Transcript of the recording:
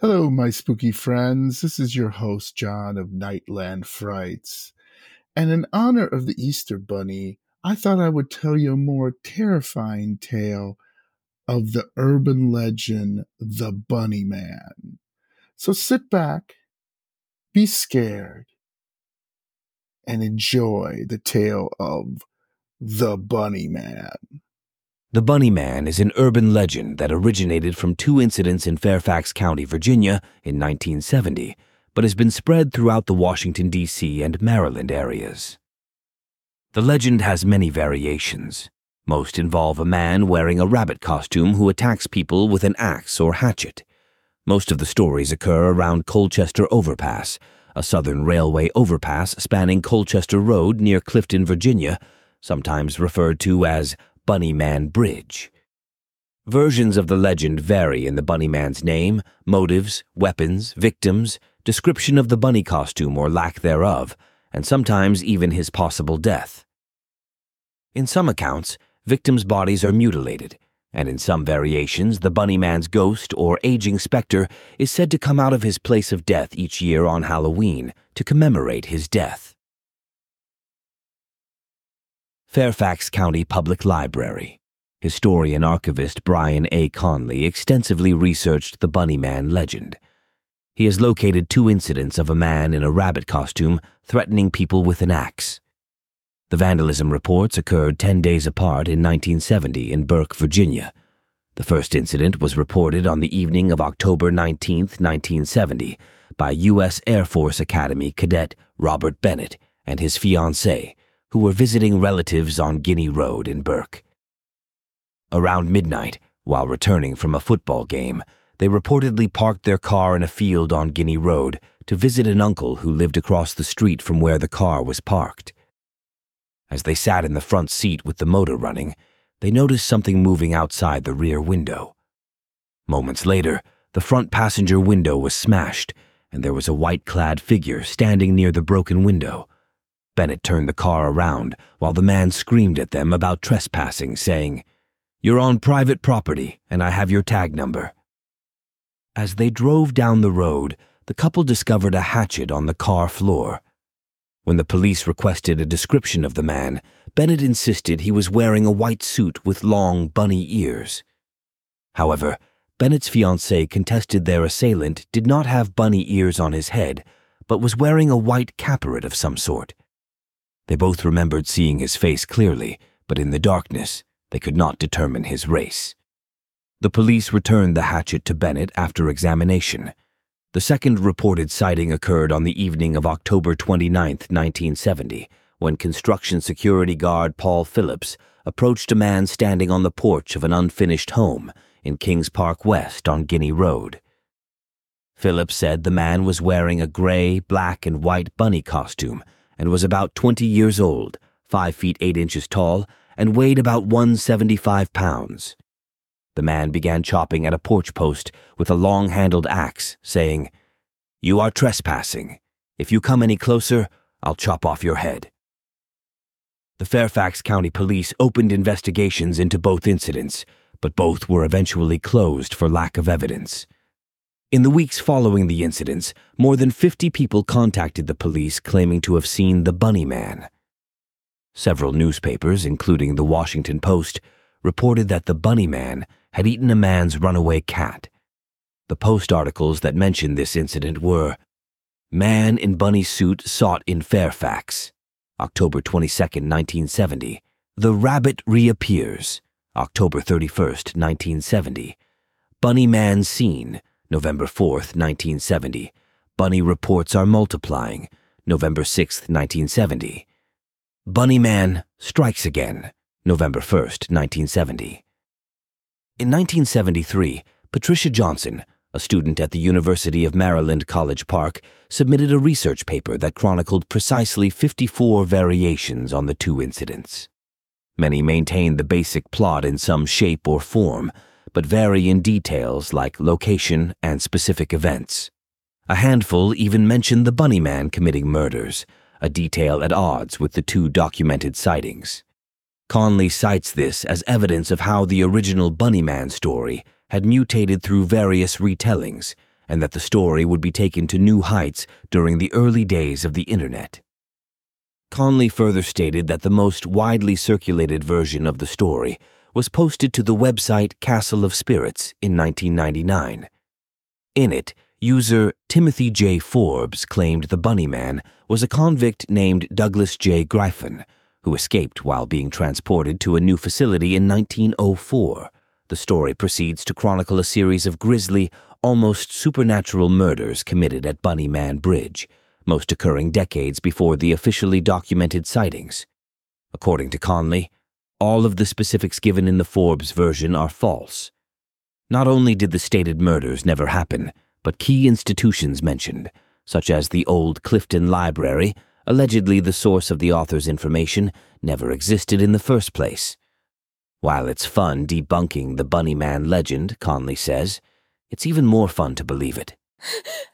Hello, my spooky friends. This is your host, John of Nightland Frights. And in honor of the Easter Bunny, I thought I would tell you a more terrifying tale of the urban legend, the Bunny Man. So sit back, be scared, and enjoy the tale of the Bunny Man. The Bunny Man is an urban legend that originated from two incidents in Fairfax County, Virginia in 1970, but has been spread throughout the Washington, D.C. and Maryland areas. The legend has many variations. Most involve a man wearing a rabbit costume who attacks people with an axe or hatchet. Most of the stories occur around Colchester Overpass, a southern railway overpass spanning Colchester Road near Clifton, Virginia, sometimes referred to as Bunny Man Bridge. Versions of the legend vary in the Bunny Man's name, motives, weapons, victims, description of the bunny costume or lack thereof, and sometimes even his possible death. In some accounts, victims' bodies are mutilated, and in some variations, the Bunny Man's ghost or aging specter is said to come out of his place of death each year on Halloween to commemorate his death. Fairfax County Public Library. Historian archivist Brian A. Conley extensively researched the Bunny Man legend. He has located two incidents of a man in a rabbit costume threatening people with an axe. The vandalism reports occurred 10 days apart in 1970 in Burke, Virginia. The first incident was reported on the evening of October 19, 1970, by U.S. Air Force Academy cadet Robert Bennett and his fiancée, who were visiting relatives on Guinea Road in Burke. Around midnight, while returning from a football game, they reportedly parked their car in a field on Guinea Road to visit an uncle who lived across the street from where the car was parked. As they sat in the front seat with the motor running, they noticed something moving outside the rear window. Moments later, the front passenger window was smashed, and there was a white-clad figure standing near the broken window. Bennett turned the car around while the man screamed at them about trespassing, saying, "You're on private property, and I have your tag number." As they drove down the road, the couple discovered a hatchet on the car floor. When the police requested a description of the man, Bennett insisted he was wearing a white suit with long bunny ears. However, Bennett's fiancée contested their assailant did not have bunny ears on his head, but was wearing a white caporet of some sort. They both remembered seeing his face clearly, but in the darkness, they could not determine his race. The police returned the hatchet to Bennett after examination. The second reported sighting occurred on the evening of October 29, 1970, when construction security guard Paul Phillips approached a man standing on the porch of an unfinished home in Kings Park West on Guinea Road. Phillips said the man was wearing a gray, black, and white bunny costume and was about 20 years old, 5 feet 8 inches tall, and weighed about 175 pounds. The man began chopping at a porch post with a long-handled axe, saying, "You are trespassing. If you come any closer, I'll chop off your head." The Fairfax County Police opened investigations into both incidents, but both were eventually closed for lack of evidence. In the weeks following the incidents, more than 50 people contacted the police claiming to have seen the Bunny Man. Several newspapers, including the Washington Post, reported that the Bunny Man had eaten a man's runaway cat. The Post articles that mentioned this incident were Man in Bunny Suit Sought in Fairfax, October 22, 1970. The Rabbit Reappears, October 31, 1970. Bunny Man Seen, November 4, 1970. Bunny Reports Are Multiplying, November 6, 1970. Bunny Man Strikes Again, November 1, 1970. In 1973, Patricia Johnson, a student at the University of Maryland College Park, submitted a research paper that chronicled precisely 54 variations on the two incidents. Many maintain the basic plot in some shape or form, but vary in details like location and specific events. A handful even mention the Bunny Man committing murders, a detail at odds with the two documented sightings. Conley cites this as evidence of how the original Bunny Man story had mutated through various retellings and that the story would be taken to new heights during the early days of the Internet. Conley further stated that the most widely circulated version of the story was posted to the website Castle of Spirits in 1999. In it, user Timothy J. Forbes claimed the Bunny Man was a convict named Douglas J. Gryphon, who escaped while being transported to a new facility in 1904. The story proceeds to chronicle a series of grisly, almost supernatural murders committed at Bunny Man Bridge, most occurring decades before the officially documented sightings. According to Conley, all of the specifics given in the Forbes version are false. Not only did the stated murders never happen, but key institutions mentioned, such as the old Clifton Library, allegedly the source of the author's information, never existed in the first place. While it's fun debunking the Bunny Man legend, Conley says, it's even more fun to believe it.